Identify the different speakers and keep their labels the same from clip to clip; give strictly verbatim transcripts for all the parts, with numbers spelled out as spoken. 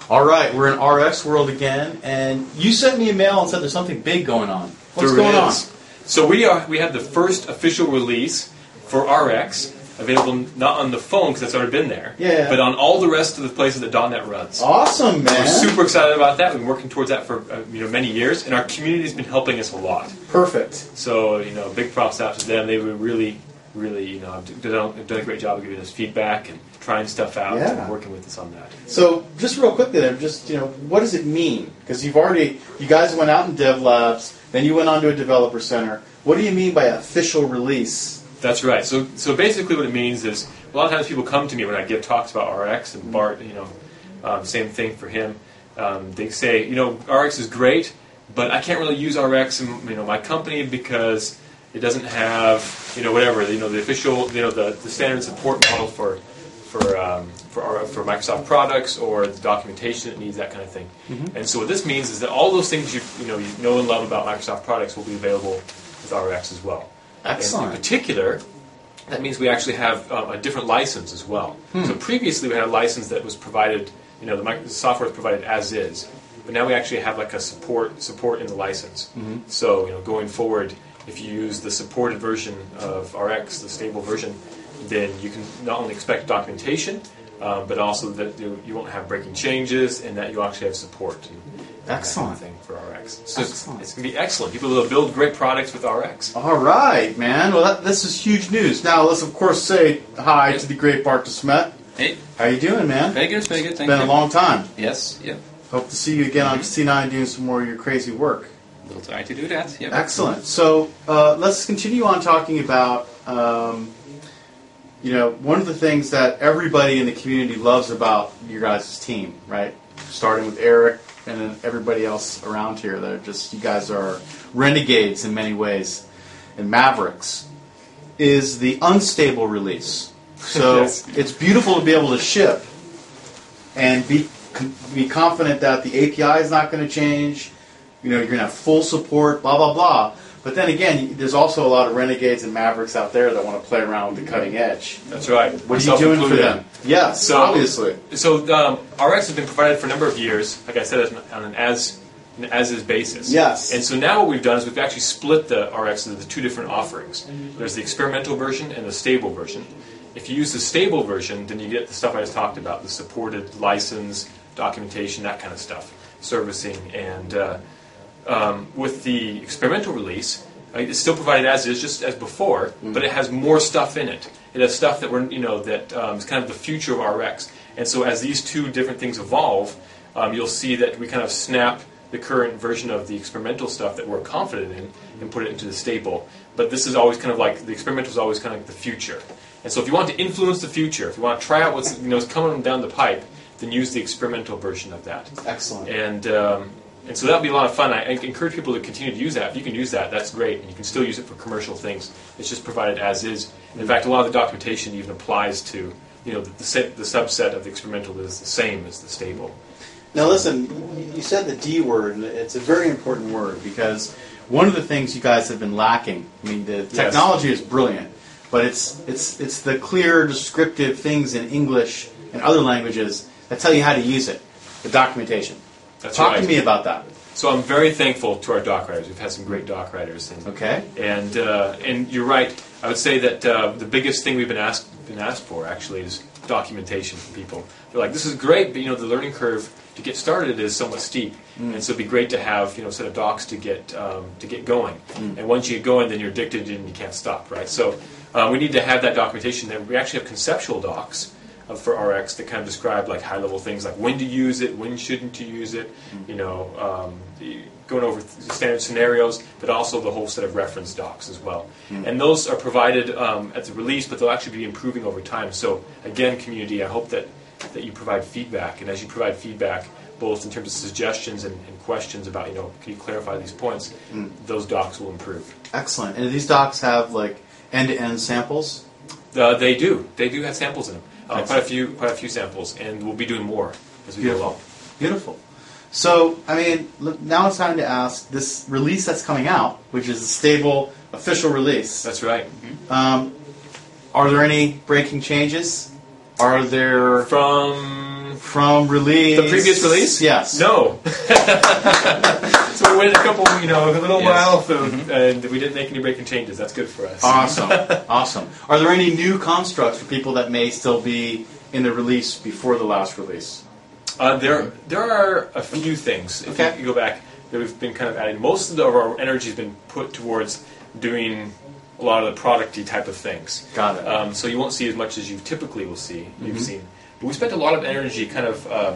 Speaker 1: All right, we're in R X World again, and you sent me a mail and said there's something big going on. What's
Speaker 2: there
Speaker 1: going
Speaker 2: is.
Speaker 1: on?
Speaker 2: So we are we have the first official release for R X, available not on the phone because that's already been there,
Speaker 1: yeah,
Speaker 2: but on all the rest of the places that .dot net runs.
Speaker 1: Awesome, man!
Speaker 2: We're super excited about that. We've been working towards that for uh, you know many years, and our community's been helping us a lot.
Speaker 1: Perfect.
Speaker 2: So you know, big props out to them. They were really, really you know done, done a great job of giving us feedback and trying stuff out
Speaker 1: yeah.
Speaker 2: and working with us on that.
Speaker 1: So just real quickly there, just you know, what does it mean? Because you've already you guys went out in Dev Labs, then you went on to a developer center. What do you mean by official release?
Speaker 2: That's right. So so basically what it means is a lot of times people come to me when I give talks about R X, and Bart, you know, um, same thing for him. Um, they say, you know, R X is great, but I can't really use R X in you know my company because it doesn't have you know whatever you know the official you know the, the standard support model for for um, for our, for Microsoft products or the documentation it needs, that kind of thing. Mm-hmm. And so what this means is that all those things you you know you know and love about Microsoft products will be available with R X as well.
Speaker 1: Excellent.
Speaker 2: And in particular, that means we actually have um, a different license as well. Hmm. So previously we had a license that was provided, you know, the, Microsoft the software was provided as is, but now we actually have like a support support in the license. Mm-hmm. So you know, going forward, if you use the supported version of R X, the stable version, then you can not only expect documentation, um, but also that you, you won't have breaking changes, and that you actually have support. And,
Speaker 1: excellent
Speaker 2: thing for R X. So
Speaker 1: excellent.
Speaker 2: It's, it's going to be excellent. People will build great products with R X.
Speaker 1: All right, man. Well, that, this is huge news. Now, let's of course say hi to the great Bart de Smet.
Speaker 3: Hey.
Speaker 1: How you doing, man?
Speaker 3: Very good, very good.
Speaker 1: It's
Speaker 3: Thank
Speaker 1: been
Speaker 3: you.
Speaker 1: a long time.
Speaker 3: Yes, yep.
Speaker 1: Hope to see you again on C nine doing some more of your crazy work.
Speaker 3: We'll try to do that. Yep.
Speaker 1: Excellent. So uh, let's continue on talking about, um, you know, one of the things that everybody in the community loves about your guys' team, right? Starting with Eric and then everybody else around here. They're just, you guys are renegades in many ways, and mavericks, is the unstable release. So
Speaker 2: yes.
Speaker 1: It's beautiful to be able to ship and be be confident that the A P I is not going to change. You know, you're going to have full support, blah, blah, blah. But then again, there's also a lot of renegades and mavericks out there that want to play around with the cutting edge.
Speaker 2: That's right.
Speaker 1: What are you doing for them? Yes,
Speaker 2: so,
Speaker 1: obviously.
Speaker 2: So um, R X has been provided for a number of years, like I said, on an as an as-is basis.
Speaker 1: Yes.
Speaker 2: And so now what we've done is we've actually split the R X into the two different offerings. There's the experimental version and the stable version. If you use the stable version, then you get the stuff I just talked about, the supported license, documentation, that kind of stuff, servicing, and uh, um, with the experimental release, uh, it's still provided as is, just as before, mm-hmm. but it has more stuff in it. It has stuff that we're, you know, that um, is kind of the future of R X. And so as these two different things evolve, um, you'll see that we kind of snap the current version of the experimental stuff that we're confident in and put it into the stable. But this is always kind of like, the experimental is always kind of like the future. And so if you want to influence the future, if you want to try out what's you know is coming down the pipe, then use the experimental version of that.
Speaker 1: Excellent.
Speaker 2: And um, and so that'll be a lot of fun. I, I encourage people to continue to use that. If you can use that, that's great. And you can still use it for commercial things. It's just provided as is. In fact, a lot of the documentation even applies to you know the, the, set, the subset of the experimental that is the same as the stable.
Speaker 1: Now listen, you said the D word, and it's a very important word because one of the things you guys have been lacking, I mean, the technology yes. is brilliant, but it's it's it's the clear, descriptive things in English and other languages that tell you how to use it, the documentation.
Speaker 2: That's
Speaker 1: Talk
Speaker 2: right.
Speaker 1: to me about that.
Speaker 2: So I'm very thankful to our doc writers. We've had some great doc writers. And,
Speaker 1: okay.
Speaker 2: And uh, and you're right. I would say that uh, the biggest thing we've been asked been asked for actually is documentation from people. They're like, this is great, but you know the learning curve to get started is somewhat steep, mm. and so it'd be great to have you know a set of docs to get um, to get going. Mm. And once you get going, then you're addicted and you can't stop, right? So uh, we need to have that documentation. There, we actually have conceptual docs uh, for R X that kind of describe like high-level things like when to use it, when shouldn't you use it, mm. you know, um, the, going over the standard scenarios, but also the whole set of reference docs as well. Mm. And those are provided um, at the release, but they'll actually be improving over time. So again, community, I hope that that you provide feedback, and as you provide feedback, both in terms of suggestions and, and questions about, you know, can you clarify these points, mm. those docs will improve.
Speaker 1: Excellent. And do these docs have like end-to-end samples?
Speaker 2: Uh, they do. They do have samples in them. Uh, quite a few, quite a few samples, and we'll be doing more as we
Speaker 1: Beautiful.
Speaker 2: go along.
Speaker 1: Beautiful. So, I mean, look, now it's time to ask this release that's coming out, which is a stable official release.
Speaker 2: That's right. Mm-hmm.
Speaker 1: Um, are there any breaking changes? Are there
Speaker 2: From
Speaker 1: from release
Speaker 2: the previous release?
Speaker 1: Yes.
Speaker 2: No. So we waited a couple, you know, a little
Speaker 3: Yes.
Speaker 2: while, so, and we didn't make any breaking changes. That's good for us.
Speaker 1: Awesome. Awesome. Are there any new constructs for people that may still be in the release before the last release?
Speaker 2: Uh, there, there are a few things. If
Speaker 1: Okay.
Speaker 2: you, you go back, that we've been kind of adding. Most of, the, of our energy has been put towards doing a lot of the producty type of things.
Speaker 1: Got it.
Speaker 2: Um, so you won't see as much as you typically will see. You've
Speaker 1: Mhm.
Speaker 2: seen, but we spent a lot of energy kind of um,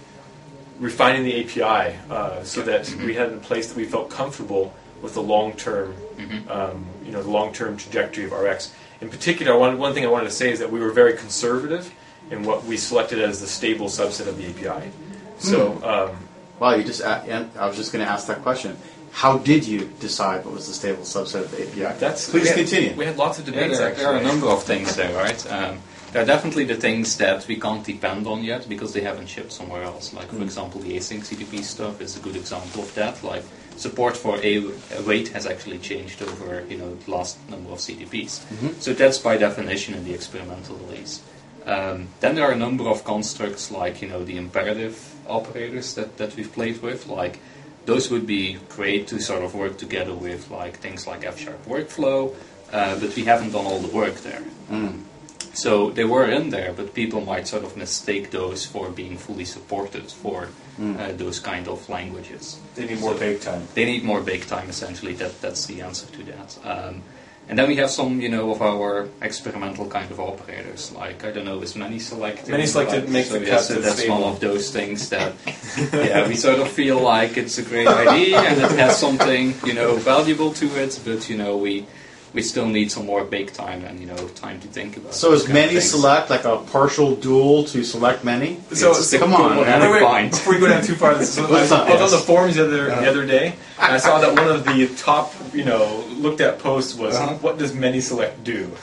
Speaker 2: refining the A P I uh, so that we had it in a place that we felt comfortable with the long-term, um, you know, the long-term trajectory of R X. In particular, one one thing I wanted to say is that we were very conservative in what we selected as the stable subset of the A P I. So. Um,
Speaker 1: Wow, you just. a- I was just going to ask that question. How did you decide what was the stable subset of the A P I?
Speaker 2: That's
Speaker 1: Please
Speaker 3: we had-
Speaker 1: continue.
Speaker 2: We had lots of
Speaker 3: Yeah,
Speaker 2: debates
Speaker 3: there,
Speaker 2: actually.
Speaker 3: there are a number of things there, right? Um, there are definitely the things that we can't depend on yet because they haven't shipped somewhere else. Like, for example, the async C D P stuff is a good example of that. Like, support for a await has actually changed over, you know, the last number of C D Ps. So that's by definition in the experimental release. Um, then there are a number of constructs like, you know, the imperative operators that, that we've played with. Like, those would be great to sort of work together with, like things like F-sharp workflow, uh, but we haven't done all the work there.
Speaker 1: Mm.
Speaker 3: So they were in there, but people might sort of mistake those for being fully supported for uh, those kind of languages.
Speaker 2: They need more bake time.
Speaker 3: They need more bake time, essentially. That that's the answer to that. Um, and then we have some, you know, of our experimental kind of operators, like I don't know, is many selected?
Speaker 2: Many selected makes
Speaker 3: so
Speaker 2: the
Speaker 3: yes,
Speaker 2: cut to
Speaker 3: that's
Speaker 2: stable.
Speaker 3: one of those things that, yeah, we sort of feel like it's a great idea and it has something, you know, valuable to it, but you know, we we still need some more bake time and you know, time to think about.
Speaker 1: So
Speaker 3: those
Speaker 1: is
Speaker 3: kind of
Speaker 1: many
Speaker 3: things.
Speaker 1: select like a partial dual to select many?
Speaker 2: So,
Speaker 3: It's
Speaker 2: so
Speaker 3: the
Speaker 1: come on,
Speaker 3: cool
Speaker 1: man.
Speaker 2: Wait, wait,
Speaker 3: bind.
Speaker 2: before we go down too far, this is, I,
Speaker 1: What's
Speaker 2: I
Speaker 1: up?
Speaker 2: was on the
Speaker 1: Yes.
Speaker 2: forums the other the other day, and I saw that one of the top, you know, looked at posts was,
Speaker 3: Uh-huh.
Speaker 2: "What does many select do?"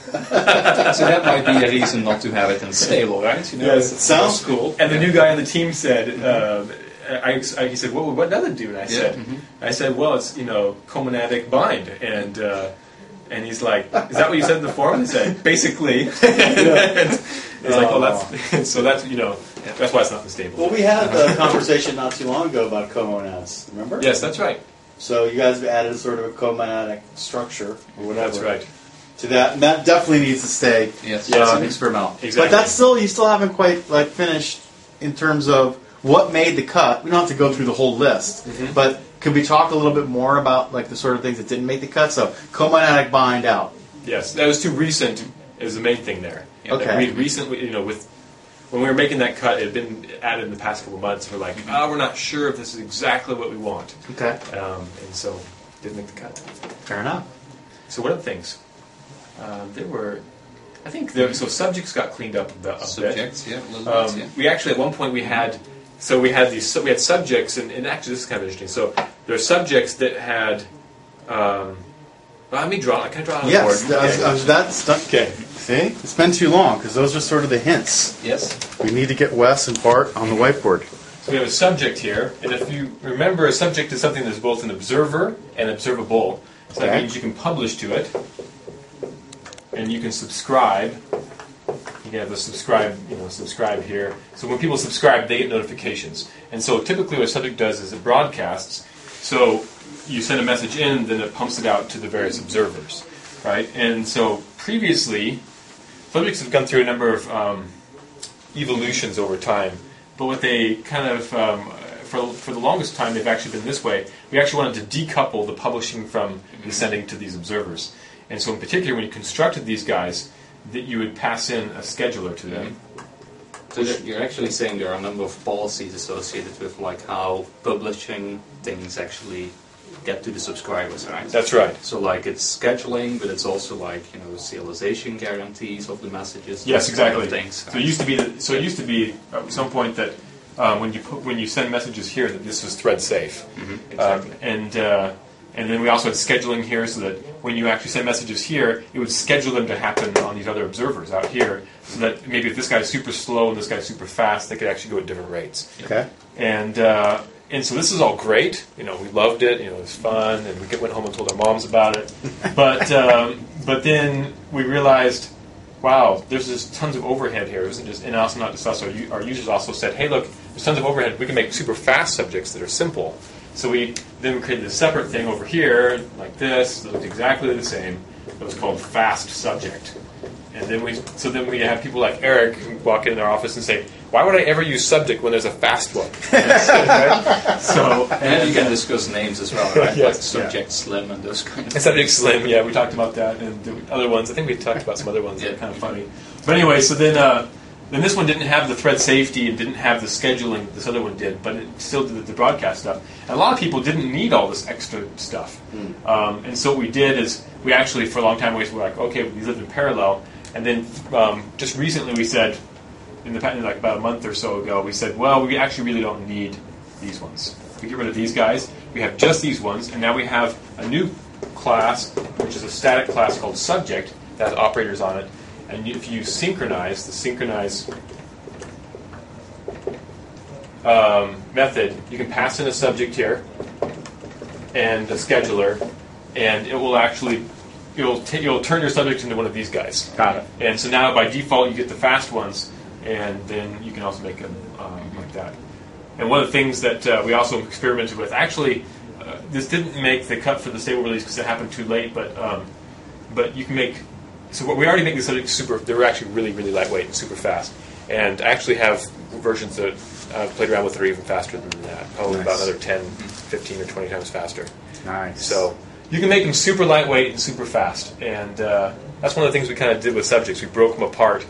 Speaker 3: So that might be a reason not to have it in stable, right? You know,
Speaker 2: Yes,
Speaker 3: it's-
Speaker 1: sounds cool.
Speaker 2: And the new guy on the team said, uh, I, I, he said, "What what does it do?" And I said, "I said, well, it's you know, comonatic bind." And uh, and he's like, "Is that what you said in the forum?" I said, "Basically." And he's like, "Oh, that's so that's you know, that's why it's not stable."
Speaker 1: Well, we had a conversation not too long ago about comonads. Remember?
Speaker 2: Yes, that's right.
Speaker 1: So you guys have added sort of a comonadic structure or whatever.
Speaker 2: That's right.
Speaker 1: To that, and that definitely needs to stay
Speaker 3: Yes.
Speaker 2: Yes.
Speaker 1: uh, experimental.
Speaker 2: Exactly.
Speaker 1: But that's still you still haven't quite like finished in terms of what made the cut. We don't have to go through the whole list,
Speaker 2: Mm-hmm.
Speaker 1: but could we talk a little bit more about like the sort of things that didn't make the cut? So comonadic bind out.
Speaker 2: Yes, that was too recent. Is the main thing there.
Speaker 1: Okay.
Speaker 2: That we recently, you know, with when we were making that cut, it had been added in the past couple of months. We're like, oh, we're not sure if this is exactly what we want,
Speaker 1: Okay,
Speaker 2: um, and so didn't make the cut.
Speaker 1: fair enough.
Speaker 2: So what other things? Um, there were, I think, there, so subjects got cleaned up a, bit- a bit.
Speaker 3: Subjects, yeah, a little
Speaker 2: Um,
Speaker 3: bit, yeah.
Speaker 2: We actually at one point we had, so we had these we had subjects, and, and actually this is kind of interesting. So there are subjects that had. Um, well, let me draw. Can I draw it on
Speaker 1: Yes,
Speaker 2: the board?
Speaker 1: I was- I was- that's done.
Speaker 2: Okay.
Speaker 1: See, it's been too long because those are sort of the hints.
Speaker 3: Yes.
Speaker 1: We need to get Wes and Bart on the whiteboard.
Speaker 2: So we have a subject here, and if you remember, a subject is something that's both an observer and observable. So that
Speaker 1: Okay.
Speaker 2: means you can publish to it, and you can subscribe. You can have the subscribe, you know, subscribe here. So when people subscribe, they get notifications. And so typically, what a subject does is it broadcasts. So you send a message in, then it pumps it out to the various observers, right? And so previously, subjects have gone through a number of um, evolutions over time. But what they kind of, um, for, for the longest time, they've actually been this way. We actually wanted to decouple the publishing from the sending to these observers. And so in particular, when you constructed these guys, that you would pass in a scheduler to them.
Speaker 3: So there- you're actually saying there are a number of policies associated with like how publishing things actually get to the subscribers, right?
Speaker 2: That's right.
Speaker 3: So like it's scheduling, but it's also like you know serialization guarantees of the messages.
Speaker 2: Yes,
Speaker 3: those kind
Speaker 2: exactly.
Speaker 3: of things.
Speaker 2: So it used to be that, so it used to be at some point that um, when you put, when you send messages here that this was thread safe.
Speaker 3: Mhm,
Speaker 2: Um,
Speaker 3: exactly.
Speaker 2: and uh, and then we also had scheduling here, so that when you actually send messages here, it would schedule them to happen on these other observers out here, so that maybe if this guy's super slow and this guy's super fast, they could actually go at different rates.
Speaker 1: Okay.
Speaker 2: And uh, and so this is all great. You know, we loved it. You know, it was fun, and we went home and told our moms about it. But um, but then we realized wow, there's just tons of overhead here. It wasn't just, and also not just us. Our, u- our users also said, hey, look, there's tons of overhead. We can make super fast subjects that are simple. So we then we created a separate thing over here, like this, that looked exactly the same. It was called fast subject. And then we, so then we have people like Eric who walk in our office and say, why would I ever use subject when there's a fast one? Right? So,
Speaker 3: And
Speaker 2: and
Speaker 3: you can discuss names as well, right?
Speaker 2: Yes,
Speaker 3: Like Subject Slim and those kind of
Speaker 2: And Subject Slim, yeah, we talked about that, and the other ones. I think we talked about some other ones that are
Speaker 3: Yeah.
Speaker 2: kind of funny. But anyway, so then, uh, then this one didn't have the thread safety and didn't have the scheduling that this other one did, but it still did the broadcast stuff. And a lot of people didn't need all this extra stuff. Um, and so what we did is we actually, for a long time, we were like, okay, these lived in parallel. And then um, just recently we said, in the like about a month or so ago, we said, well, we actually really don't need these ones. We get rid of these guys. We have just these ones, and now we have a new class, which is a static class called subject that has operators on it. And if you synchronize the synchronize um, method, you can pass in a subject here and a scheduler, and it will actually you'll t- you'll turn your subject into one of these guys.
Speaker 1: Got it.
Speaker 2: And so now by default you get the fast ones, and then you can also make them um, like that. And one of the things that uh, we also experimented with, actually, uh, this didn't make the cut for the stable release because it happened too late, but um, but you can make. So what we already make the subject super. They're actually really really lightweight and super fast, and I actually have versions that I've played around with that are even faster than that. Probably
Speaker 1: Nice.
Speaker 2: about another ten, fifteen, or twenty times faster.
Speaker 1: Nice.
Speaker 2: So you can make them super lightweight and super fast, and uh, that's one of the things we kind of did with subjects. We broke them apart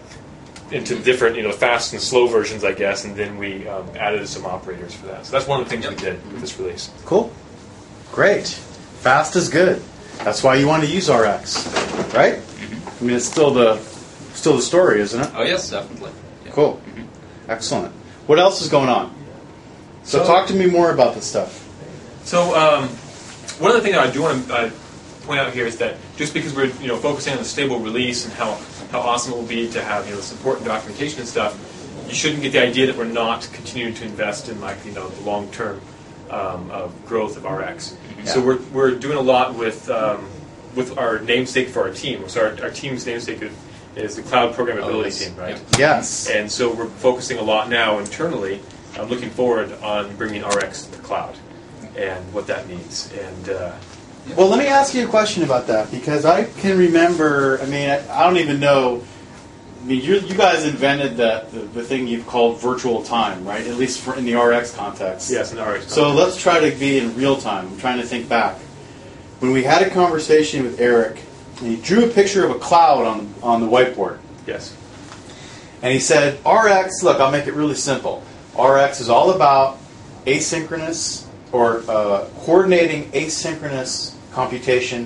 Speaker 2: into different, you know, fast and slow versions, I guess, and then we um, added some operators for that. So that's one of the things we did with this release.
Speaker 1: Cool. Great. Fast is good. That's why you want to use R X, right? I mean, it's still the still the story, isn't it?
Speaker 3: Oh yes, definitely. Yeah.
Speaker 1: Cool. Excellent. What else is going on? So,
Speaker 2: So-
Speaker 1: talk to me more about this stuff.
Speaker 2: So um, one of the things that I do want to uh, point out here is that just because we're you know focusing on the stable release and how, how awesome it will be to have you know support and documentation and stuff, you shouldn't get the idea that we're not continuing to invest in like you know the long term um, of growth of R X. So
Speaker 1: Yeah.
Speaker 2: we're we're doing a lot with um, with our namesake for our team. So our, our team's namesake is, is the Cloud Programmability
Speaker 3: Oh, yes.
Speaker 2: team, right?
Speaker 1: Yes.
Speaker 2: And so we're focusing a lot now internally. I'm looking forward on bringing R X to the cloud and what that means. And uh,
Speaker 1: Well, let me ask you a question about that because I can remember. I mean, I, I don't even know. I mean, you you guys invented that the, the thing you've called virtual time, right? At least for in the R X context.
Speaker 2: yes, in the R X.
Speaker 1: So
Speaker 2: context.
Speaker 1: let's try to be in real time. I'm trying to think back. When we had a conversation with Eric, and he drew a picture of a cloud on on the whiteboard,
Speaker 2: Yes.
Speaker 1: and he said, "R X. Look, I'll make it really simple. R X is all about asynchronous or uh, coordinating asynchronous computation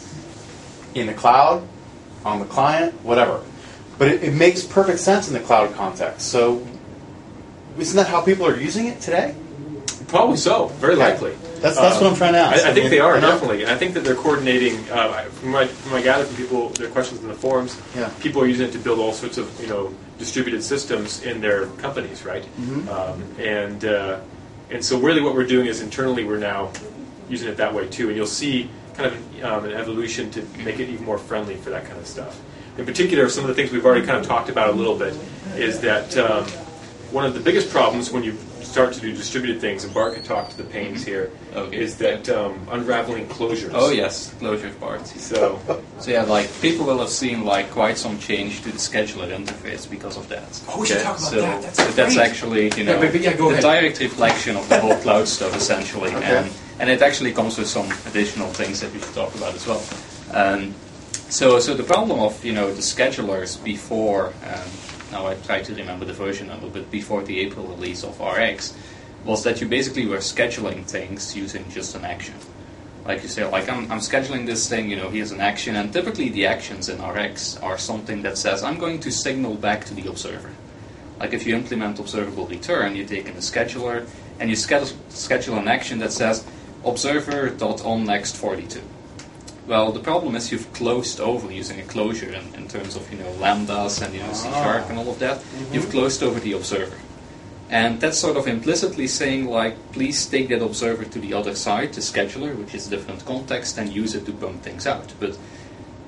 Speaker 1: in the cloud, on the client, whatever. But it, it makes perfect sense in the cloud context. So, isn't that how people are using it today?
Speaker 2: Probably so. Very
Speaker 1: Okay.
Speaker 2: likely.
Speaker 1: That's that's
Speaker 2: Uh,
Speaker 1: what I'm trying to ask.
Speaker 2: I, I think
Speaker 1: mean,
Speaker 2: they are
Speaker 1: you know?
Speaker 2: definitely, and I think that they're coordinating. Uh, from my from my gather from people, their questions in the forums,
Speaker 1: Yeah.
Speaker 2: people are using it to build all sorts of you know distributed systems in their companies, right?
Speaker 1: Mhm.
Speaker 2: Um, and uh, and so really, what we're doing is internally, we're now using it that way too, and you'll see kind of an, um, an evolution to make it even more friendly for that kind of stuff. In particular, some of the things we've already kind of talked about a little bit is that um, one of the biggest problems when you start to do distributed things, and Bart can talk to the pains here,
Speaker 3: Okay.
Speaker 2: is that um, unraveling closures.
Speaker 3: Oh yes, closure parts.
Speaker 2: So,
Speaker 3: So yeah, like people will have seen like quite some change to the scheduler interface because of that.
Speaker 2: Oh, we should talk about
Speaker 3: so
Speaker 2: that. That's
Speaker 3: so that's
Speaker 2: great.
Speaker 3: actually you know
Speaker 2: Yeah, but- but yeah, go
Speaker 3: the
Speaker 2: ahead.
Speaker 3: direct reflection of the whole cloud stuff essentially,
Speaker 1: Okay.
Speaker 3: and and it actually comes with some additional things that we should talk about as well. Um, so so the problem of you know the schedulers before um, now I try to remember the version number, but before the April release of R X was that you basically were scheduling things using just an action. Like you say, like I'm, I'm scheduling this thing, you know, here's an action, and typically the actions in R X are something that says, I'm going to signal back to the observer. Like if you implement observable return, you take in the scheduler, and you schedule, schedule an action that says, observer.onNext forty-two. Well, the problem is you've closed over using a closure in, in terms of, you know, lambdas and, you know, C sharp and all of that. You've closed over the observer. And that's sort of implicitly saying, like, please take that observer to the other side, the scheduler, which is a different context, and use it to bump things out. But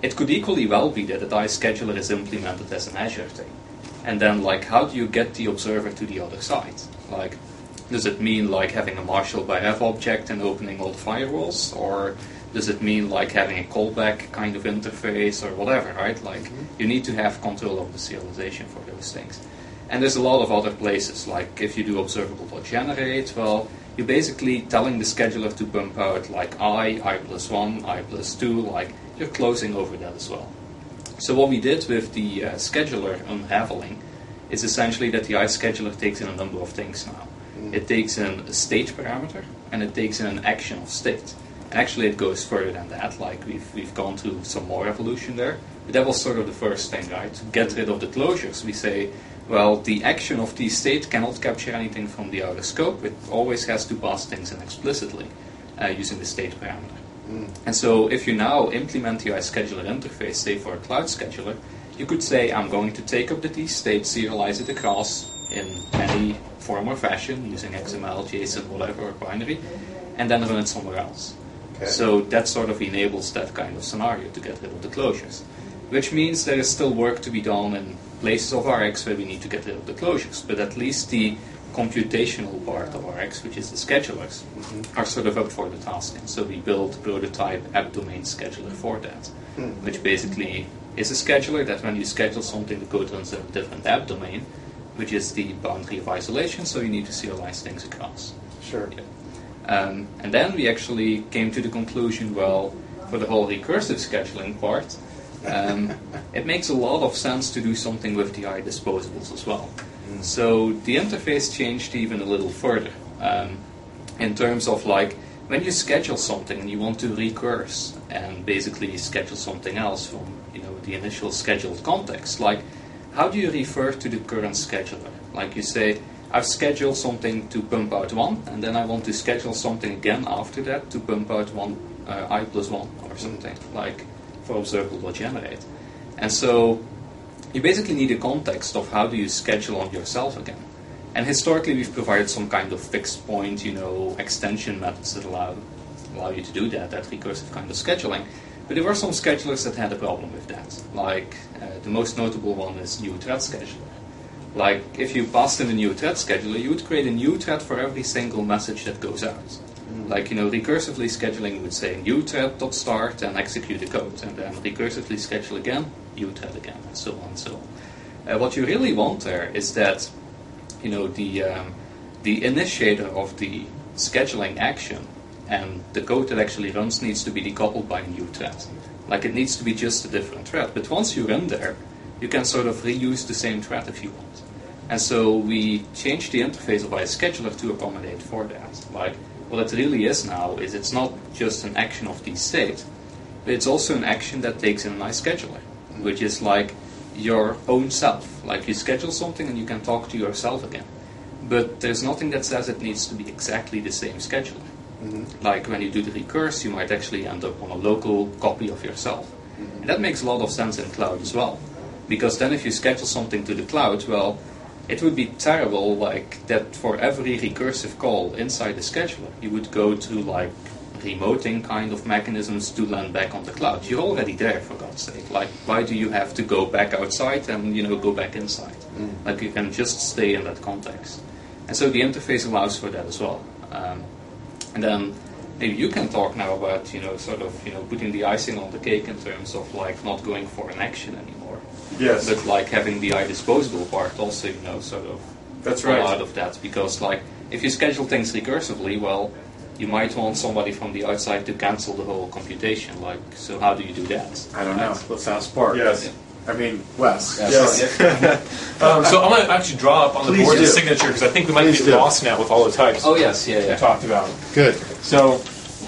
Speaker 3: it could equally well be that the iScheduler is implemented as an Azure thing. And then, like, how do you get the observer to the other side? Like, does it mean like having a Marshall by F object and opening all the firewalls, or does it mean like having a callback kind of interface or whatever, right? Like, mm-hmm. you need to have control of the serialization for those things. And there's a lot of other places, like if you do observable.generate, well, you're basically telling the scheduler to bump out like I, I plus one, I plus two, like you're closing over that as well. So what we did with the uh, scheduler unraveling is essentially that the iScheduler takes in a number of things now. Mm. It takes in a state parameter, and it takes in an action of state. And actually it goes further than that, like we've, we've gone through some more evolution there. But that was sort of the first thing, right? To get rid of the closures, we say, well, the action of the state cannot capture anything from the outer scope. It always has to pass things in explicitly uh, using the state parameter. Mm. And so if you now implement the iScheduler interface, say for a cloud scheduler, you could say, I'm going to take up the T state, serialize it across in any form or fashion, using X M L, JSON, whatever, or binary, and then run it somewhere else. Okay. So that sort of enables that kind of scenario to get rid of the closures. Which means there is still work to be done in places of R X where we need to get rid of the closures, but at least the computational part of R X, which is the schedulers, mm-hmm. are sort of up for the task. And so we built prototype app domain scheduler for that, mm. which basically is a scheduler that when you schedule something, the code runs in a different app domain, which is the boundary of isolation, so you need to serialize things across.
Speaker 1: Sure.
Speaker 3: Yeah. Um, and then we actually came to the conclusion, well, for the whole recursive scheduling part, um, it makes a lot of sense to do something with the iDisposables as well. Mm. So the interface changed even a little further um, in terms of like when you schedule something and you want to recurse and basically schedule something else from you know the initial scheduled context, like how do you refer to the current scheduler? Like you say, I've scheduled something to pump out one, and then I want to schedule something again after that to pump out one uh, I plus one or something mm. like. For observable.generate. And so you basically need a context of how do you schedule on yourself again. And historically we've provided some kind of fixed point, you know, extension methods that allow allow you to do that, that recursive kind of scheduling. But there were some schedulers that had a problem with that. Like uh, the most notable one is new thread scheduler. Like if you passed in a new thread scheduler, you would create a new thread for every single message that goes out. Like, you know, recursively scheduling would say new thread.start and execute the code, and then recursively schedule again, new thread again, and so on and so on. Uh, what you really want there is that, you know, the um, the initiator of the scheduling action and the code that actually runs needs to be decoupled by a new thread. Like, it needs to be just a different thread. But once you run there, you can sort of reuse the same thread if you want. And so we changed the interface of iScheduler to accommodate for that. Like, what it really is now is it's not just an action of the state, but it's also an action that takes in an iScheduler, which is like your own self. Like you schedule something and you can talk to yourself again. But there's nothing that says it needs to be exactly the same scheduler. Mm-hmm. Like when you do the recurse, you might actually end up on a local copy of yourself. Mm-hmm. And that makes a lot of sense in cloud as well. Because then if you schedule something to the cloud, well, it would be terrible, like, that for every recursive call inside the scheduler, you would go to, like, remoting kind of mechanisms to land back on the cloud. You're already there, for God's sake. Like, why do you have to go back outside and, you know, go back inside? Mm. Like, you can just stay in that context. And so the interface allows for that as well. Um, and then maybe you can talk now about, you know, sort of, you know, putting the icing on the cake in terms of, like, not going for an action anymore.
Speaker 1: Yes.
Speaker 3: But like having the iDisposable part also, you know, sort of
Speaker 1: That's right.
Speaker 3: out of that. Because like if you schedule things recursively, well, you might want somebody from the outside to cancel the whole computation. Like, so how do you do that?
Speaker 1: I don't know. Let's ask Spark. Yes.
Speaker 3: Yeah.
Speaker 1: I mean, Wes.
Speaker 2: Yes. yes. um, so I'm going to actually draw up on
Speaker 1: Please
Speaker 2: the board
Speaker 1: do.
Speaker 2: the signature because I think we might
Speaker 1: Please
Speaker 2: be
Speaker 1: do.
Speaker 2: lost now with all the types.
Speaker 3: Oh yes, yeah, yeah.
Speaker 2: we talked about.
Speaker 1: Good.
Speaker 2: So,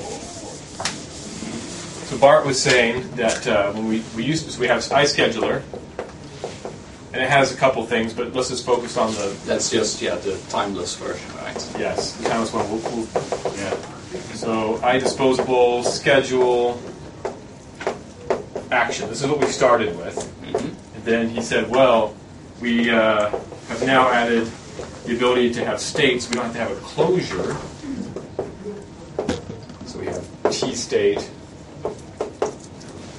Speaker 2: so Bart was saying that uh, when we we use so we have iScheduler. And it has a couple things, but let's just focus on the...
Speaker 3: That's just, yeah, the timeless version, right?
Speaker 2: Yes, the timeless one. We'll, we'll,
Speaker 1: Yeah.
Speaker 2: so, iDisposable, schedule, action. This is what we started with. Mm-hmm. And then he said, well, we uh, have now added the ability to have states. We don't have to have a closure. So we have T state,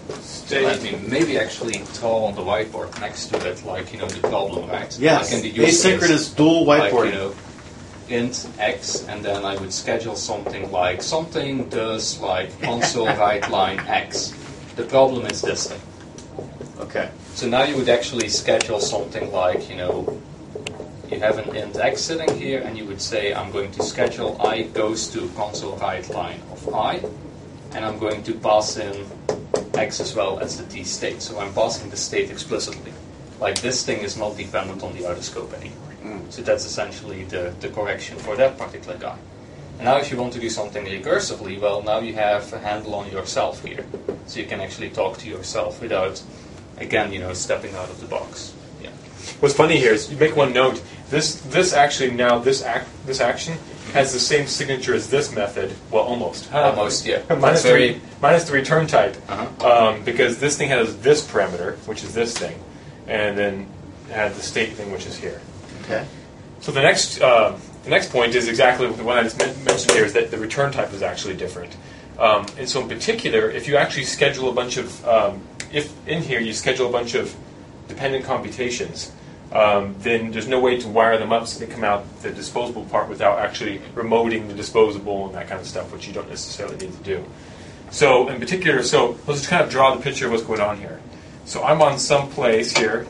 Speaker 3: So let me maybe actually draw on the whiteboard next to it, like, you know, the problem, right?
Speaker 1: Yes,
Speaker 3: Like in the use case,
Speaker 1: asynchronous dual
Speaker 3: like,
Speaker 1: whiteboarding.
Speaker 3: you know, int x, and then I would schedule something like, something does like console write line x. The problem is this thing.
Speaker 1: Okay.
Speaker 3: So now you would actually schedule something like, you know, you have an int x sitting here, and you would say, I'm going to schedule I goes to console write line of I, and I'm going to pass in x as well as the t state. So I'm passing the state explicitly. Like, this thing is not dependent on the outer scope anymore.
Speaker 1: Mm.
Speaker 3: So that's essentially the, the correction for that particular guy. And now if you want to do something recursively, well, now you have a handle on yourself here. So you can actually talk to yourself without, again, you know, stepping out of the box. Yeah.
Speaker 2: What's funny here is you make one note. This this actually now this act this action has the same signature as this method. Well, almost.
Speaker 3: Almost, yeah.
Speaker 2: minus
Speaker 3: That's very-
Speaker 2: three minus the return type,
Speaker 3: Uh-huh.
Speaker 2: um, because this thing has this parameter, which is this thing, and then had the state thing, which is here.
Speaker 1: Okay.
Speaker 2: So the next uh, the next point is exactly the one I just men- mentioned here, is that the return type is actually different. Um, and so in particular, if you actually schedule a bunch of um, if in here you schedule a bunch of dependent computations, um, then there's no way to wire them up so they come out the disposable part without actually remoting the disposable and that kind of stuff, which you don't necessarily need to do. So in particular, so let's just kind of draw the picture of what's going on here. So I'm on some place here,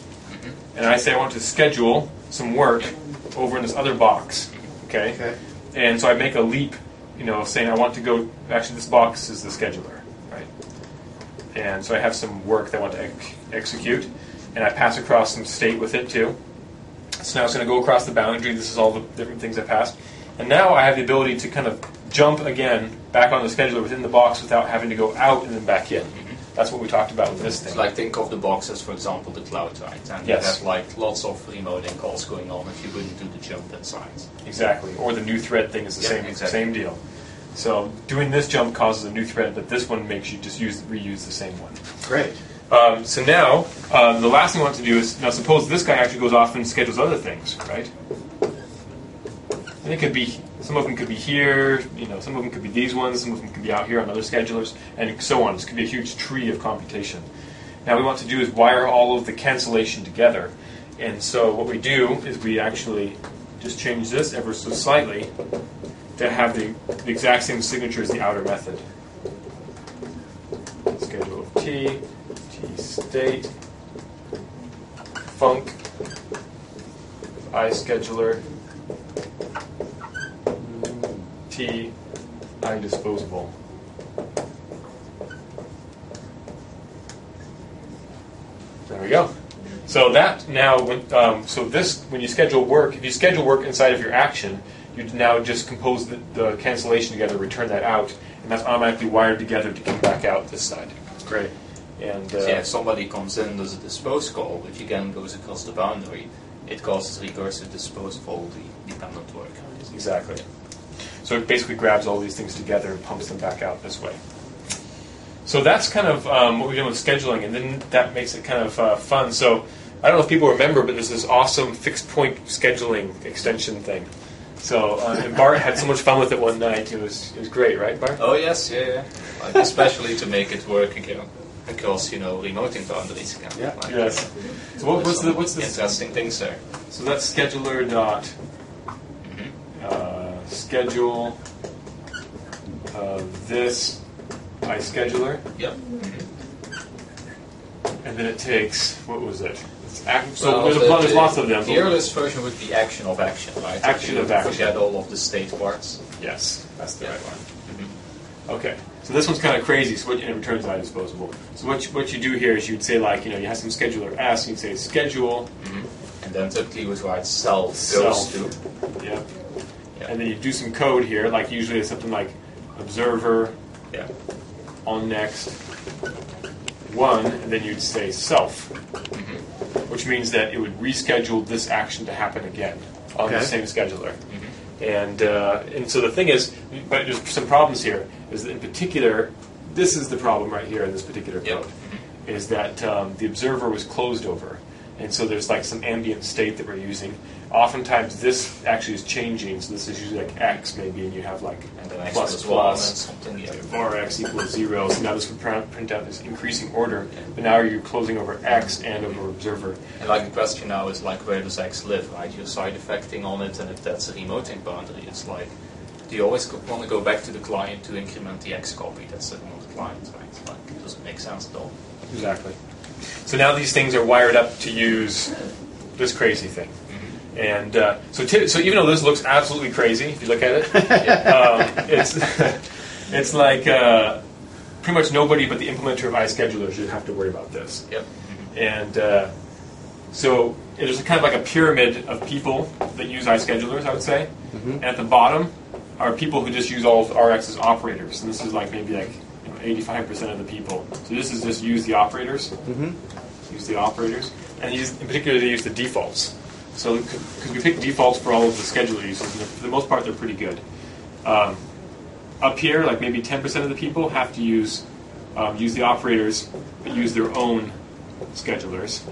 Speaker 2: and I say I want to schedule some work over in this other box, okay?
Speaker 1: Okay.
Speaker 2: And so I make a leap, you know, saying I want to go, actually this box is the scheduler, right? And so I have some work that I want to ex- execute, and I pass across some state with it too. So now it's going to go across the boundary. This is all the different things I passed. And now I have the ability to kind of jump again back on the scheduler within the box without having to go out and then back in. That's what we talked about with this thing.
Speaker 3: It's like, think of the box as, for example, the cloud, right? And
Speaker 2: Yes.
Speaker 3: you have like lots of remoting calls going on if you wouldn't do the jump inside.
Speaker 2: Exactly. Or the new thread thing is the
Speaker 3: Yeah,
Speaker 2: same
Speaker 3: exactly.
Speaker 2: same deal. So doing this jump causes a new thread, but this one makes you just use reuse the same one.
Speaker 1: Great.
Speaker 2: Um, so now, uh, the last thing I want to do is, now suppose this guy actually goes off and schedules other things, right? And it could be, some of them could be here, you know, some of them could be these ones, some of them could be out here on other schedulers, and so on. This could be a huge tree of computation. Now what we want to do is wire all of the cancellation together. And so what we do is we actually just change this ever so slightly to have the, the exact same signature as the outer method. Schedule of t, t state, func, I scheduler, t, I disposable. There we go. So that now, when, um, so this, when you schedule work, if you schedule work inside of your action, you now just compose the, the cancellation together, return that out, and that's automatically wired together to come back out this side.
Speaker 1: Great.
Speaker 2: And
Speaker 3: So
Speaker 2: uh,
Speaker 3: yeah, if somebody comes in, does a dispose call, which again goes across the boundary, it causes recursive dispose of all the dependent work.
Speaker 2: exactly. So it basically grabs all these things together and pumps them back out this way. So that's kind of um, what we're doing with scheduling, and then that makes it kind of uh, fun. So I don't know if people remember, but there's this awesome fixed point scheduling extension thing. So uh, and Bart had so much fun with it one night. It was it was great, right, Bart?
Speaker 3: Oh yes, yeah, yeah. Like, especially to make it work again, because you know remoting boundaries again.
Speaker 1: Yeah.
Speaker 3: Like,
Speaker 2: Yes. So what, what's the what's the
Speaker 3: interesting things there?
Speaker 2: so that's scheduler dot uh, schedule uh, this iScheduler,
Speaker 3: Yep.
Speaker 2: and then it takes what was it? It's act, so
Speaker 3: Well,
Speaker 2: there's, a,
Speaker 3: the-
Speaker 2: there's
Speaker 3: the-
Speaker 2: lots of them.
Speaker 3: The earliest version would be action of action, right?
Speaker 2: Action
Speaker 3: You
Speaker 2: of action.
Speaker 3: Forget all of the state parts.
Speaker 2: Yes, that's the
Speaker 3: Yeah.
Speaker 2: right one. Okay, so this one's kind of crazy. So what and it returns I disposable. So what you, what you do here is you'd say like you know you have some scheduler S, and you'd say schedule,
Speaker 3: And then typically would write self goes
Speaker 2: Self.
Speaker 3: to.
Speaker 2: yeah,
Speaker 3: Yeah.
Speaker 2: and then you do some code here, like usually it's something like observer
Speaker 3: Yeah.
Speaker 2: on next one, and then you'd say self, which means that it would reschedule this action to happen again on the
Speaker 1: Okay.
Speaker 2: same scheduler. And uh, and so the thing is, but there's some problems here. Is that in particular, this is the problem right here in this particular
Speaker 3: Yep.
Speaker 2: code, is that um, the observer was closed over, and so there's like some ambient state that we're using, oftentimes this actually is changing. So this is usually like X maybe, and you have like
Speaker 4: And then X
Speaker 2: plus
Speaker 4: plus one and
Speaker 2: plus.
Speaker 4: something. Yeah.
Speaker 2: Var X equals zero. So now this would print print out this increasing order, but now you're closing over X and over observer.
Speaker 4: And like the question now is like, where does X live, right? You're side effecting on it, and if that's a remoting boundary, it's like, do you always go, want to go back to the client to increment the X copy? That's the remote client, right? It's like, it doesn't make sense at all.
Speaker 2: Exactly. So now these things are wired up to use this crazy thing. And uh, so, t- so even though this looks absolutely crazy, if you look at it, um, it's it's like uh, pretty much nobody but the implementer of iScheduler should have to worry about this.
Speaker 4: Yep.
Speaker 2: And uh, so there's a kind of like a pyramid of people that use iSchedulers, I would say.
Speaker 1: Mm-hmm.
Speaker 2: And at the bottom are people who just use all of R X's operators. And this is like maybe like you know, eighty-five percent of the people. So this is just use the operators.
Speaker 1: Mm-hmm.
Speaker 2: Use the operators. And use, in particular, they use the defaults. So, because we pick defaults for all of the scheduler uses, and for the most part, they're pretty good. Um, up here, like maybe ten percent of the people have to use um, use the operators, but use their own schedulers,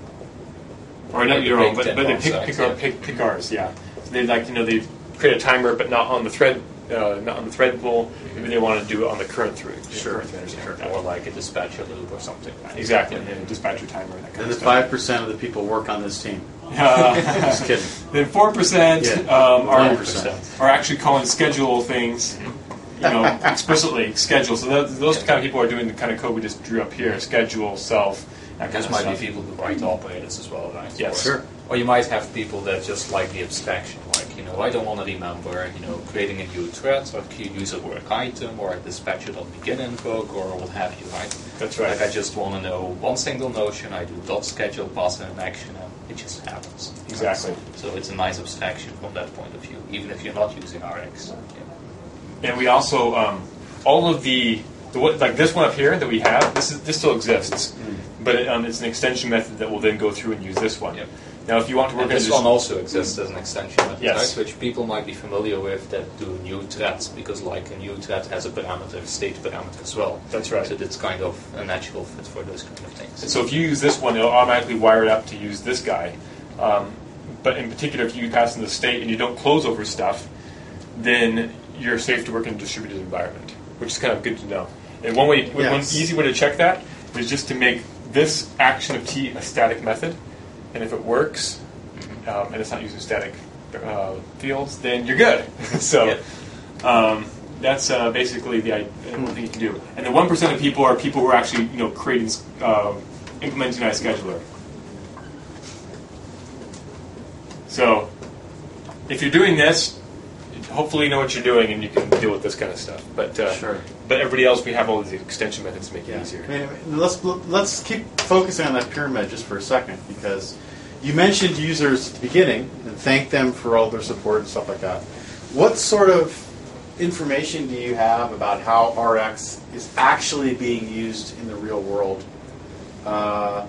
Speaker 2: or not
Speaker 4: Maybe
Speaker 2: your own,
Speaker 4: pick
Speaker 2: but, but they
Speaker 4: ten
Speaker 2: pick
Speaker 4: sides,
Speaker 2: pick,
Speaker 4: yeah.
Speaker 2: our, pick pick ours. Yeah, so they like you know they create a timer, but not on the thread, uh, not on the thread pool. Maybe they want to do it on the current thread.
Speaker 4: Sure.
Speaker 2: Current thread or something like that.
Speaker 4: Or like a dispatcher loop or something. Right?
Speaker 2: Exactly, and then dispatcher timer. That kind
Speaker 1: And
Speaker 2: of
Speaker 1: the
Speaker 2: stuff.
Speaker 1: five percent of the people work on this team.
Speaker 2: Uh,
Speaker 1: Just kidding.
Speaker 2: Then four percent
Speaker 1: Yeah.
Speaker 2: um, are
Speaker 1: one percent.
Speaker 2: are actually calling schedule things, you know, explicitly schedule. So those, those kind of people are doing the kind of code we just drew up here: schedule, self, that kind
Speaker 4: This
Speaker 2: of
Speaker 4: might
Speaker 2: stuff.
Speaker 4: be people who write operators as well, right?
Speaker 2: Yes.
Speaker 4: Or,
Speaker 1: Sure.
Speaker 4: or you might have people that just like the abstraction, like, you know, I don't want to remember, you know, creating a new thread or key user work item or a dispatcher.begin invoke or what have you, right?
Speaker 2: That's right.
Speaker 4: Like I just want to know one single notion, I do dot schedule, pass in an action, and it just happens. right?
Speaker 2: Exactly.
Speaker 4: So it's a nice abstraction from that point of view, even if you're not using R X. Yeah.
Speaker 2: And we also um, all of the, the what- like this one up here that we have. This is this still exists, but it, um, it's an extension method that will then go through and use this one.
Speaker 4: Yep.
Speaker 2: Now, if you want to work
Speaker 4: And
Speaker 2: on
Speaker 4: this
Speaker 2: this
Speaker 4: one also exists as an extension method,
Speaker 2: Yes.
Speaker 4: right? Which people might be familiar with that do new threads, because like a new thread has a parameter, state parameter as well.
Speaker 2: That's right.
Speaker 4: So it's kind of a natural fit for those kind of things.
Speaker 2: So if you use this one, it'll automatically wire it up to use this guy. Um, but in particular, if you pass in the state and you don't close over stuff, then you're safe to work in a distributed environment, which is kind of good to know. And one way, one
Speaker 1: Yes.
Speaker 2: easy way to check that is just to make this action of T a static method, and if it works, um, and it's not using static uh, fields, then you're good. so um, that's uh, basically the idea, one thing you can do. And the one percent of people are people who are actually you know creating, uh, implementing iScheduler. So if you're doing this, hopefully you know what you're doing and you can deal with this kind of stuff. But uh,
Speaker 1: Sure.
Speaker 2: But everybody else, we have all these extension methods to make it
Speaker 1: Yeah.
Speaker 2: easier.
Speaker 1: I mean, let's let's keep focusing on that pyramid just for a second, because you mentioned users at the beginning and thanked them for all their support and stuff like that. What sort of information do you have about how R X is actually being used in the real world? Uh,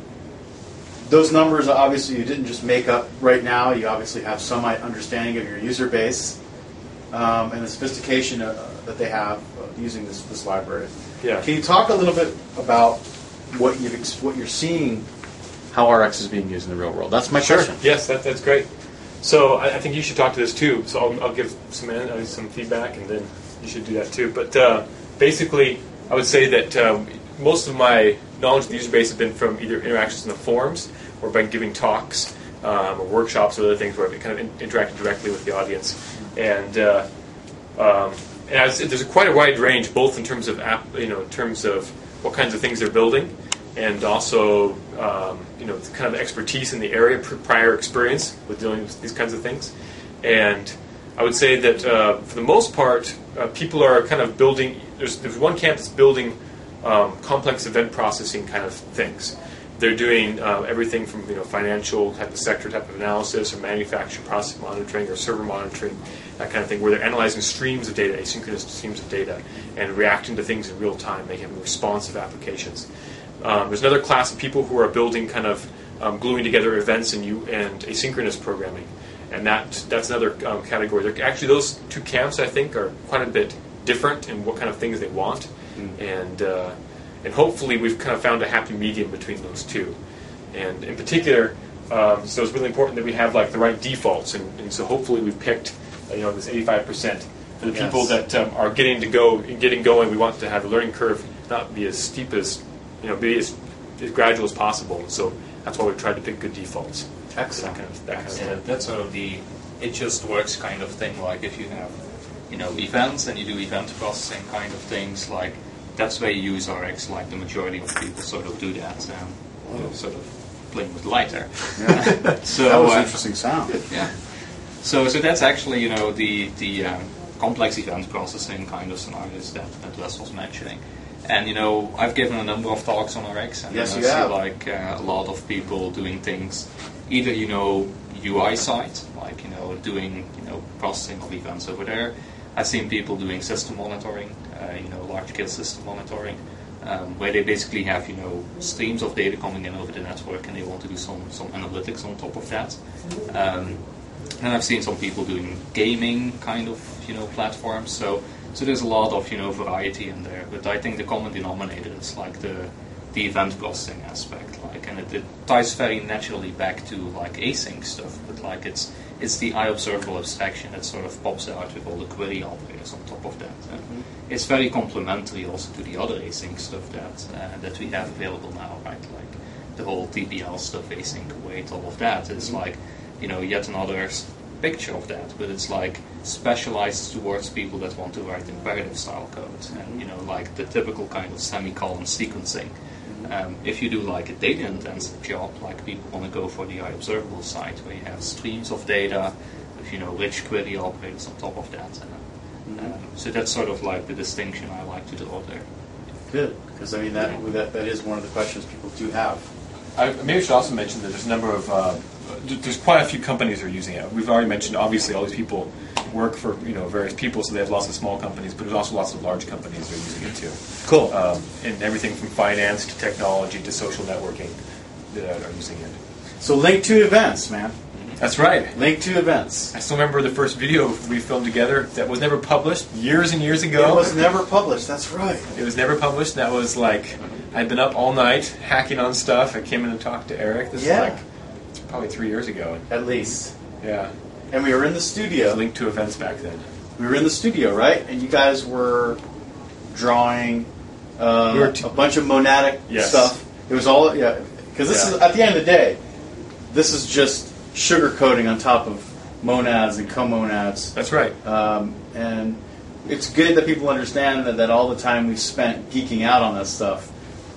Speaker 1: those numbers, obviously, you didn't just make up right now. You obviously have some understanding of your user base um, and the sophistication uh, that they have uh, using this this library.
Speaker 2: Yeah.
Speaker 1: Can you talk a little bit about what you've ex- what you're seeing, how R X is being used in the real world? That's my
Speaker 2: Sure.
Speaker 1: question.
Speaker 2: Yes, that, that's great. So I, I think you should talk to this too. So I'll, I'll give some uh, some feedback, and then you should do that too. But uh, basically, I would say that uh, most of my knowledge of the user base has been from either interactions in the forums, or by giving talks, um, or workshops, or other things where I've kind of in, interacted directly with the audience. And uh, um, and I would say there's a quite a wide range, both in terms of app, you know, in terms of what kinds of things they're building, and also um, you know, the kind of expertise in the area, pr- prior experience with dealing with these kinds of things. And I would say that uh, for the most part, uh, people are kind of building. There's there's one camp that's building um, complex event processing kind of things. They're doing uh, everything from you know financial type of sector type of analysis, or manufacturing process monitoring, or server monitoring, that kind of thing, where they're analyzing streams of data, asynchronous streams of data, and reacting to things in real time, making responsive applications. Um, there's another class of people who are building kind of um, gluing together events and you and asynchronous programming, and that that's another um, category. They're, actually, those two camps I think are quite a bit different in what kind of things they want, mm. and uh, and hopefully we've kind of found a happy medium between those two. And in particular, Um, so it's really important that we have like the right defaults, and, and so hopefully we've picked uh, you know this eighty-five percent for the people
Speaker 1: Yes.
Speaker 2: that um, are getting to go, getting going. We want to have the learning curve not be as steep as you know, be as, as gradual as possible. So that's why we've tried to pick good defaults.
Speaker 1: Excellent.
Speaker 2: That kind of, that kind of
Speaker 3: Yeah,
Speaker 2: thing.
Speaker 3: that's sort of the it just works kind of thing. Like if you have, you know, events and you do event processing kind of things, like that's where you use R X. Like the majority of people sort of do that, and you know, sort of playing with light there.
Speaker 1: Yeah.
Speaker 3: So
Speaker 1: That was
Speaker 3: uh,
Speaker 1: interesting sound.
Speaker 3: yeah. So so that's actually you know the the um, complex event processing kind of scenarios that that Wes was mentioning. And you know, I've given a number of talks on R X, and
Speaker 1: Yes,
Speaker 3: I
Speaker 1: you
Speaker 3: see
Speaker 1: have.
Speaker 3: like uh, a lot of people doing things, either you know U I side, like you know doing you know processing of events over there. I've seen people doing system monitoring, uh, you know large scale system monitoring, um, where they basically have you know streams of data coming in over the network, and they want to do some some analytics on top of that. Um, and I've seen some people doing gaming kind of you know platforms. So. So there's a lot of you know variety in there, but I think the common denominator is like the the event processing aspect, like, and it, it ties very naturally back to like async stuff. But like it's it's the iObservable abstraction that sort of pops out with all the query operators on top of that. And
Speaker 1: Mm-hmm.
Speaker 3: it's very complementary also to the other async stuff that uh, that we have available now, right? Like the whole T P L stuff, async await, all of that is like you know yet another s- picture of that, but it's like specialized towards people that want to write imperative style code, and you know like the typical kind of semicolon sequencing. Um, if you do like a data intensive job, like people want to go for the iObservable side where you have streams of data with you know rich query operators on top of that. And, um, so that's sort of like the distinction I like to draw there.
Speaker 1: Good, because I mean that, that that is one of the questions people do have.
Speaker 2: I, maybe I should also mention that there's a number of uh, th- there's quite a few companies that are using it. We've already mentioned obviously all these people work for you know various people, so they have lots of small companies, but there's also lots of large companies that are using it too.
Speaker 1: Cool.
Speaker 2: Um, and everything from finance to technology to social networking that are using it.
Speaker 1: So link to events, man.
Speaker 2: That's right.
Speaker 1: Link to events.
Speaker 2: I still remember the first video we filmed together that was never published years and years ago.
Speaker 1: It was never published. That's right.
Speaker 2: It was never published. That was like I'd been up all night hacking on stuff. I came in and talked to Eric. This
Speaker 1: Yeah.
Speaker 2: is like probably three years ago.
Speaker 1: At least.
Speaker 2: Yeah.
Speaker 1: And we were in the
Speaker 2: It
Speaker 1: studio.
Speaker 2: was linked to events back then.
Speaker 1: We were in the studio, right? And you guys were drawing uh,
Speaker 2: We were t-
Speaker 1: a bunch of monadic
Speaker 2: Yes.
Speaker 1: stuff. It was all, yeah. Because this
Speaker 2: Yeah.
Speaker 1: is, at the end of the day, this is just sugarcoating on top of monads and comonads.
Speaker 2: That's right.
Speaker 1: Um, and it's good that people understand that, that all the time we've spent geeking out on this stuff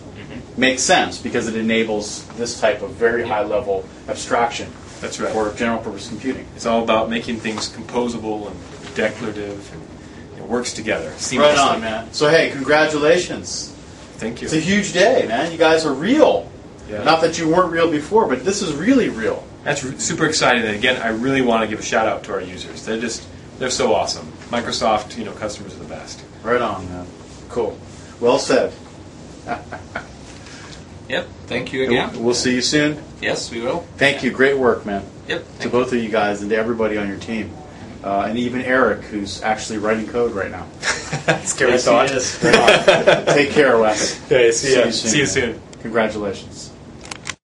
Speaker 1: makes sense because it enables this type of very high level abstraction
Speaker 2: That's right.
Speaker 1: for general purpose computing.
Speaker 2: It's all about making things composable and declarative, and it works together seamlessly.
Speaker 1: Right on, man. So hey, congratulations.
Speaker 2: Thank you.
Speaker 1: It's a huge day, man. You guys are real.
Speaker 2: Yeah.
Speaker 1: Not that you weren't real before, but this is really real.
Speaker 2: That's r- super exciting. And again, I really want to give a shout out to our users. They're just they're so awesome. Microsoft, you know, customers are the best.
Speaker 1: Right on, man. Cool. Well said.
Speaker 3: Yep. Thank you again.
Speaker 1: We'll see you soon.
Speaker 3: Yes, we will.
Speaker 1: Thank you. Great work, man.
Speaker 3: Yep.
Speaker 1: To
Speaker 3: Thank
Speaker 1: both of you guys and to everybody on your team. Uh, and even Eric, who's actually writing code right now.
Speaker 2: Scary
Speaker 1: Yes,
Speaker 2: thought.
Speaker 1: he is. Right on. Take care, Wes.
Speaker 2: Okay, see,
Speaker 1: See
Speaker 2: ya.
Speaker 1: you soon,
Speaker 2: See you
Speaker 1: man.
Speaker 2: soon.
Speaker 1: Congratulations.